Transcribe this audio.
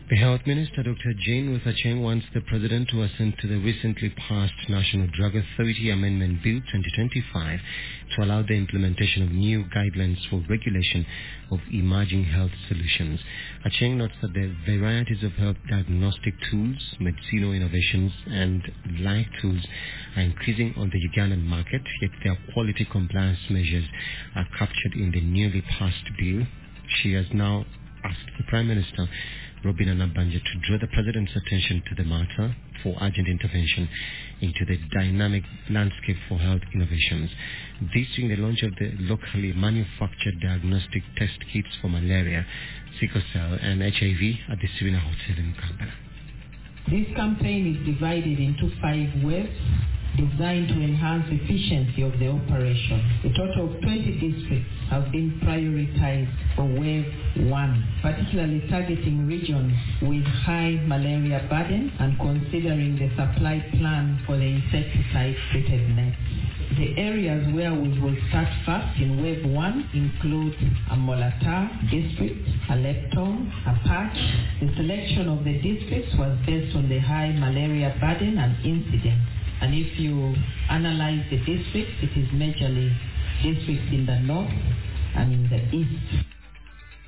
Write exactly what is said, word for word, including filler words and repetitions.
The Health Minister, Doctor Jane Ruth-Aceng, wants the President to assent to the recently passed National Drug Authority Amendment Bill twenty twenty-five to allow the implementation of new guidelines for regulation of emerging health solutions. Aceng notes that the varieties of health diagnostic tools, medicinal innovations, and life tools are increasing on the Ugandan market, yet their quality compliance measures are captured in the newly passed bill. She has now asked the Prime Minister, Robin Anabanja, to draw the President's attention to the matter for urgent intervention into the dynamic landscape for health innovations. This during the launch of the locally manufactured diagnostic test kits for malaria, sickle cell, and H I V at the Serena Hotel in Kampala. This campaign is divided into five waves designed to enhance efficiency of the operation. A total of twenty districts have been prioritized for wave one, particularly targeting regions with high malaria burden and considering the supply plan for the insecticide-treated nets. The areas where we will start first in wave one include Amolata district, Alepton, Apache. The selection of the districts was based on the high malaria burden and incidence. And if you analyze the districts, it is majorly districts in the north and in the east.